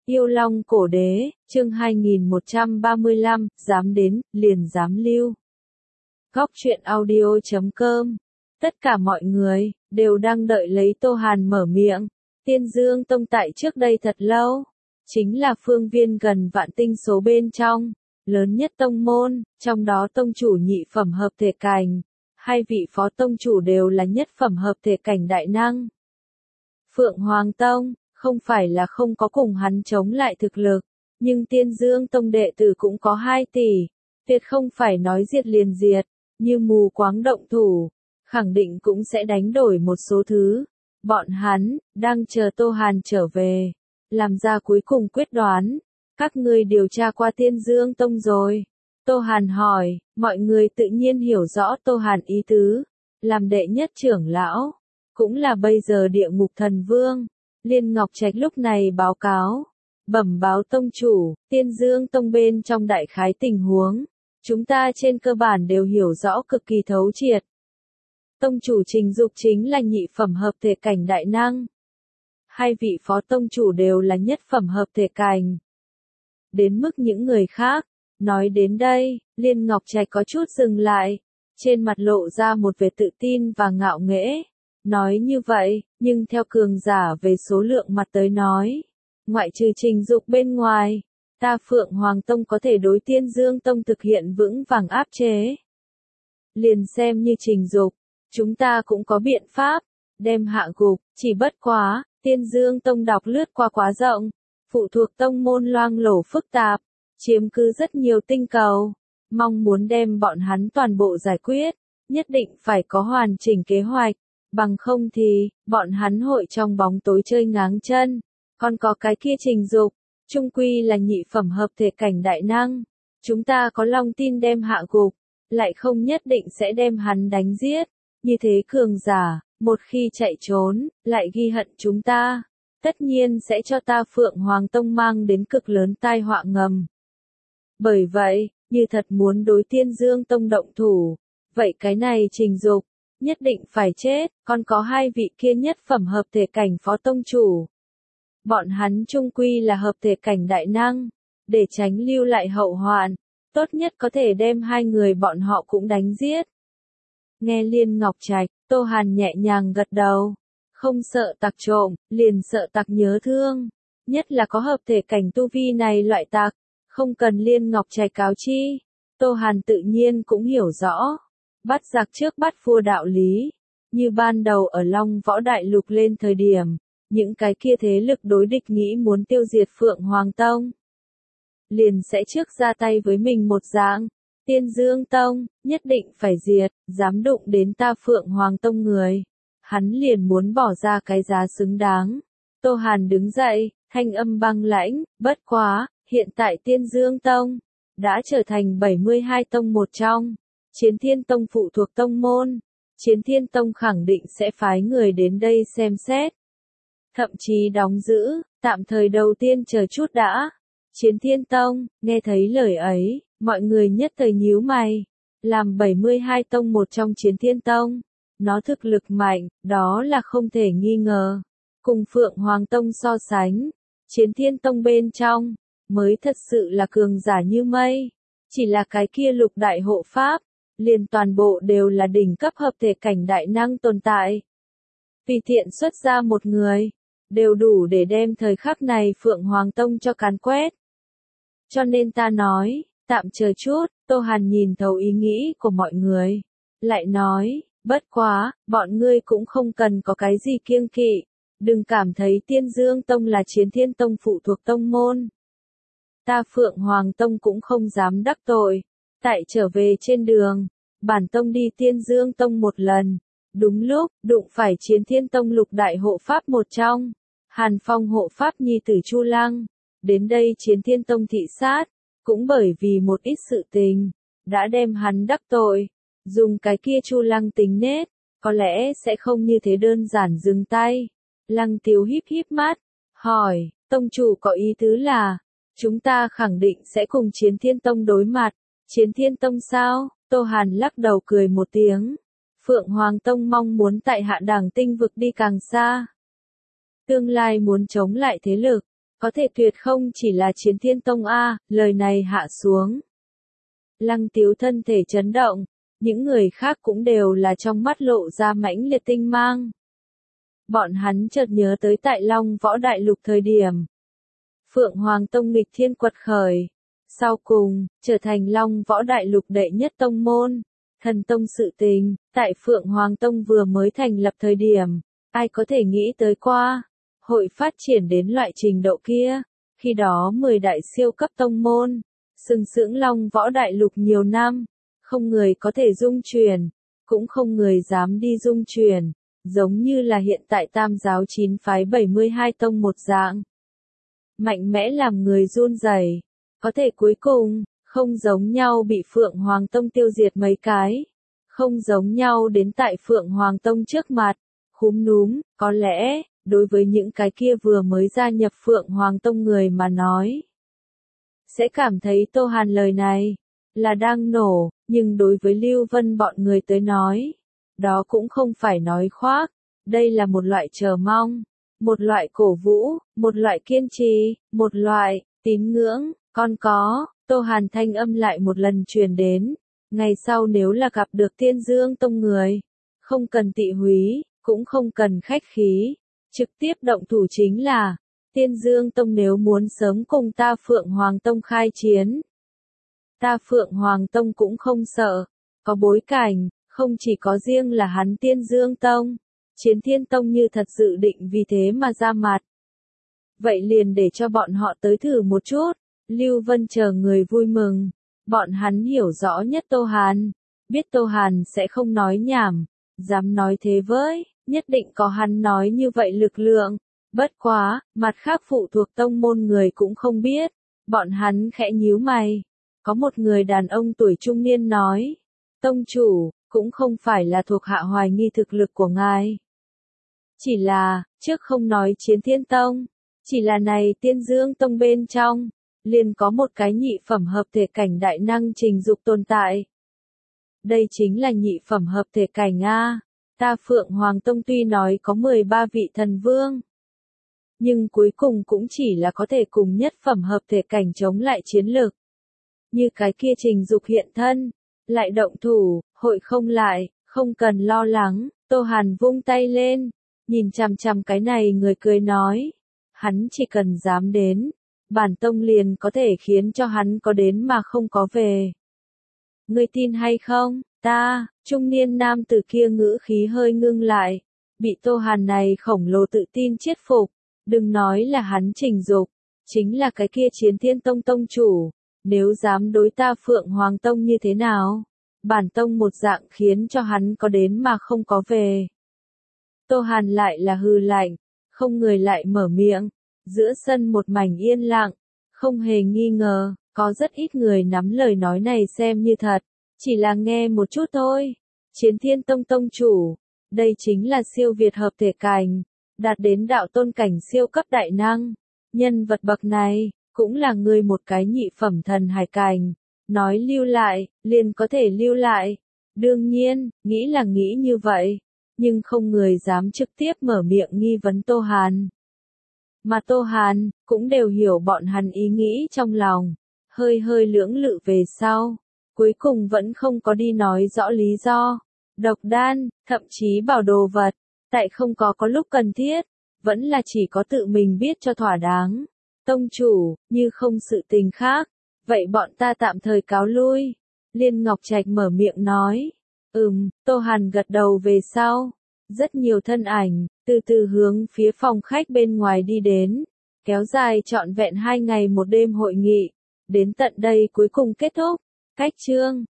Yêu Long Cổ Đế, chương 2135, dám đến, liền dám lưu. Góc truyện audio.com. Tất cả mọi người đều đang đợi lấy Tô Hàn mở miệng. Tiên Dương Tông tại trước đây thật lâu, chính là phương viên gần vạn tinh số bên trong, lớn nhất tông môn, trong đó tông chủ nhị phẩm hợp thể cảnh, hai vị phó tông chủ đều là nhất phẩm hợp thể cảnh đại năng. Phượng Hoàng Tông không phải là không có cùng hắn chống lại thực lực, nhưng Tiên Dương Tông đệ tử cũng có 2 tỷ, tuyệt không phải nói diệt liền diệt, như mù quáng động thủ, khẳng định cũng sẽ đánh đổi một số thứ. Bọn hắn đang chờ Tô Hàn trở về, làm ra cuối cùng quyết đoán. Các ngươi điều tra qua Tiên Dương Tông rồi? Tô Hàn hỏi, mọi người tự nhiên hiểu rõ Tô Hàn ý tứ, làm đệ nhất trưởng lão, cũng là bây giờ địa ngục thần vương. Liên Ngọc Trạch lúc này báo cáo, bẩm báo tông chủ, Tiên Dương Tông bên trong đại khái tình huống, chúng ta trên cơ bản đều hiểu rõ cực kỳ thấu triệt. Tông chủ Trình Dục chính là nhị phẩm hợp thể cảnh đại năng. Hai vị phó tông chủ đều là nhất phẩm hợp thể cảnh. Đến mức những người khác, nói đến đây, Liên Ngọc Trạch có chút dừng lại, trên mặt lộ ra một vẻ tự tin và ngạo nghễ. Nói như vậy, nhưng theo cường giả về số lượng mặt tới nói, ngoại trừ Trình Dục bên ngoài, ta Phượng Hoàng Tông có thể đối Tiên Dương Tông thực hiện vững vàng áp chế. Liền xem như Trình Dục, chúng ta cũng có biện pháp, đem hạ gục, chỉ bất quá, Tiên Dương Tông đọc lướt qua quá rộng, phụ thuộc tông môn loang lổ phức tạp, chiếm cứ rất nhiều tinh cầu, mong muốn đem bọn hắn toàn bộ giải quyết, nhất định phải có hoàn chỉnh kế hoạch. Bằng không thì, bọn hắn hội trong bóng tối chơi ngáng chân. Còn có cái kia Trình Dục, trung quy là nhị phẩm hợp thể cảnh đại năng. Chúng ta có lòng tin đem hạ gục, lại không nhất định sẽ đem hắn đánh giết. Như thế cường giả, một khi chạy trốn, lại ghi hận chúng ta, tất nhiên sẽ cho ta Phượng Hoàng Tông mang đến cực lớn tai họa ngầm. Bởi vậy, như thật muốn đối Tiên Dương Tông động thủ, vậy cái này Trình Dục nhất định phải chết, còn có 2 vị kia nhất phẩm hợp thể cảnh phó tông chủ. Bọn hắn chung quy là hợp thể cảnh đại năng, để tránh lưu lại hậu hoạn, tốt nhất có thể đem 2 người bọn họ cũng đánh giết. Nghe Liên Ngọc Trạch, Tô Hàn nhẹ nhàng gật đầu, không sợ tặc trộm, liền sợ tặc nhớ thương, nhất là có hợp thể cảnh tu vi này loại tặc, không cần Liên Ngọc Trạch cáo chi, Tô Hàn tự nhiên cũng hiểu rõ. Bắt giặc trước bắt vua đạo lý, như ban đầu ở Long Võ Đại Lục lên thời điểm, những cái kia thế lực đối địch nghĩ muốn tiêu diệt Phượng Hoàng Tông, liền sẽ trước ra tay với mình một dạng, Tiên Dương Tông, nhất định phải diệt, dám đụng đến ta Phượng Hoàng Tông người, hắn liền muốn bỏ ra cái giá xứng đáng. Tô Hàn đứng dậy, thanh âm băng lãnh, bất quá, hiện tại Tiên Dương Tông đã trở thành 72 tông một trong. Chiến Thiên Tông phụ thuộc tông môn, Chiến Thiên Tông khẳng định sẽ phái người đến đây xem xét. Thậm chí đóng giữ, tạm thời đầu tiên chờ chút đã. Chiến Thiên Tông, nghe thấy lời ấy, mọi người nhất thời nhíu mày. Làm 72 tông một trong Chiến Thiên Tông, nó thực lực mạnh, đó là không thể nghi ngờ. Cùng Phượng Hoàng Tông so sánh, Chiến Thiên Tông bên trong, mới thật sự là cường giả như mây. Chỉ là cái kia lục đại hộ pháp, liền toàn bộ đều là đỉnh cấp hợp thể cảnh đại năng tồn tại. Vì tiện xuất ra một người, đều đủ để đem thời khắc này Phượng Hoàng Tông cho càn quét. Cho nên ta nói, tạm chờ chút, Tô Hàn nhìn thấu ý nghĩ của mọi người. Lại nói, bất quá, bọn ngươi cũng không cần có cái gì kiêng kỵ. Đừng cảm thấy Tiên Dương Tông là Chiến Thiên Tông phụ thuộc tông môn. Ta Phượng Hoàng Tông cũng không dám đắc tội. Tại trở về trên đường, bản tông đi Tiên Dương Tông một lần, đúng lúc, đụng phải Chiến Thiên Tông lục đại hộ pháp một trong, Hàn Phong hộ pháp nhi tử Chu Lăng, đến đây Chiến Thiên Tông thị sát, cũng bởi vì một ít sự tình, đã đem hắn đắc tội, dùng cái kia Chu Lăng tính nết, có lẽ sẽ không như thế đơn giản dừng tay. Lăng Tiêu híp híp mắt, hỏi, tông chủ có ý tứ là, chúng ta khẳng định sẽ cùng Chiến Thiên Tông đối mặt. Chiến Thiên Tông sao? Tô Hàn lắc đầu cười một tiếng. Phượng Hoàng Tông mong muốn tại Hạ Đẳng Tinh vực đi càng xa. Tương lai muốn chống lại thế lực, Có thể tuyệt không chỉ là Chiến Thiên Tông a, lời này hạ xuống. Lăng Tiếu thân thể chấn động, những người khác cũng đều là trong mắt lộ ra mãnh liệt tinh mang. Bọn hắn chợt nhớ tới tại Long Võ Đại Lục thời điểm. Phượng Hoàng Tông nghịch thiên quật khởi. Sau cùng, trở thành Long Võ Đại Lục đệ nhất tông môn. Thần Tông sự tình, tại Phượng Hoàng Tông vừa mới thành lập thời điểm. Ai có thể nghĩ tới qua. Hội phát triển đến loại trình độ kia. Khi đó 10 đại siêu cấp tông môn. Sừng sững Long Võ Đại Lục nhiều năm. Không người có thể dung truyền. Cũng không người dám đi dung truyền. Giống như là hiện tại tam giáo 9 phái 72 tông một dạng. Mạnh mẽ làm người run rẩy. Có thể cuối cùng, không giống nhau bị Phượng Hoàng Tông tiêu diệt mấy cái. Không giống nhau đến tại Phượng Hoàng Tông trước mặt. Khúm núm, có lẽ, đối với những cái kia vừa mới gia nhập Phượng Hoàng Tông người mà nói. Sẽ cảm thấy Tô Hàn lời này, là đang nổ, nhưng đối với Lưu Vân bọn người tới nói. Đó cũng không phải nói khoác, đây là một loại chờ mong, một loại cổ vũ, một loại kiên trì, một loại tín ngưỡng, còn có, Tô Hàn thanh âm lại một lần truyền đến, ngày sau nếu là gặp được Tiên Dương Tông người, không cần tị húy, cũng không cần khách khí, trực tiếp động thủ chính là, Tiên Dương Tông nếu muốn sớm cùng ta Phượng Hoàng Tông khai chiến. Ta Phượng Hoàng Tông cũng không sợ, có bối cảnh. Không chỉ có riêng là hắn Tiên Dương Tông, Chiến Thiên Tông như thật sự định vì thế mà ra mặt. Vậy liền để cho bọn họ tới thử một chút, Lưu Vân chờ người vui mừng, bọn hắn hiểu rõ nhất Tô Hàn, biết Tô Hàn sẽ không nói nhảm, dám nói thế với, nhất định có hắn nói như vậy lực lượng, bất quá, mặt khác phụ thuộc tông môn người cũng không biết, bọn hắn khẽ nhíu mày, có một người đàn ông tuổi trung niên nói, tông chủ, cũng không phải là thuộc hạ hoài nghi thực lực của ngài. Chỉ là, trước không nói Chiến Thiên Tông, chỉ là này Tiên Dương Tông bên trong, liền có một cái nhị phẩm hợp thể cảnh đại năng trình dục tồn tại. Đây chính là nhị phẩm hợp thể cảnh A, ta Phượng Hoàng Tông tuy nói có 13 vị thần vương. Nhưng cuối cùng cũng chỉ là có thể cùng nhất phẩm hợp thể cảnh chống lại chiến lực. Như cái kia trình dục hiện thân. Lại động thủ, hội không lại, không cần lo lắng, Tô Hàn vung tay lên, nhìn chằm chằm cái này người cười nói, hắn chỉ cần dám đến, bản tông liền có thể khiến cho hắn có đến mà không có về. Ngươi tin hay không, trung niên nam tử kia ngữ khí hơi ngưng lại, bị Tô Hàn này khổng lồ tự tin chiết phục, đừng nói là hắn trình dục, chính là cái kia Chiến Thiên Tông tông chủ. Nếu dám đối ta Phượng Hoàng Tông như thế nào? Bản tông một dạng khiến cho hắn có đến mà không có về. Tô Hàn lại là hừ lạnh, không người lại mở miệng. Giữa sân một mảnh yên lặng, không hề nghi ngờ, có rất ít người nắm lời nói này xem như thật. Chỉ là nghe một chút thôi. Chiến Thiên Tông tông chủ, đây chính là siêu việt hợp thể cảnh, đạt đến đạo tôn cảnh siêu cấp đại năng. Nhân vật bậc này. Cũng là người một cái nhị phẩm thần hải cảnh, nói lưu lại, liền có thể lưu lại. Đương nhiên, nghĩ là nghĩ như vậy, nhưng không người dám trực tiếp mở miệng nghi vấn Tô Hàn. Mà Tô Hàn, cũng đều hiểu bọn hắn ý nghĩ trong lòng, hơi hơi lưỡng lự về sau, cuối cùng vẫn không có đi nói rõ lý do. Độc đan, thậm chí bảo đồ vật, tại không có lúc cần thiết, vẫn là chỉ có tự mình biết cho thỏa đáng. Tông chủ, như không sự tình khác, vậy bọn ta tạm thời cáo lui. Liên Ngọc Trạch mở miệng nói. Tô Hàn gật đầu về sau. Rất nhiều thân ảnh, từ từ hướng phía phòng khách bên ngoài đi đến. Kéo dài trọn vẹn 2 ngày 1 đêm hội nghị. Đến tận đây cuối cùng kết thúc. Cách chương.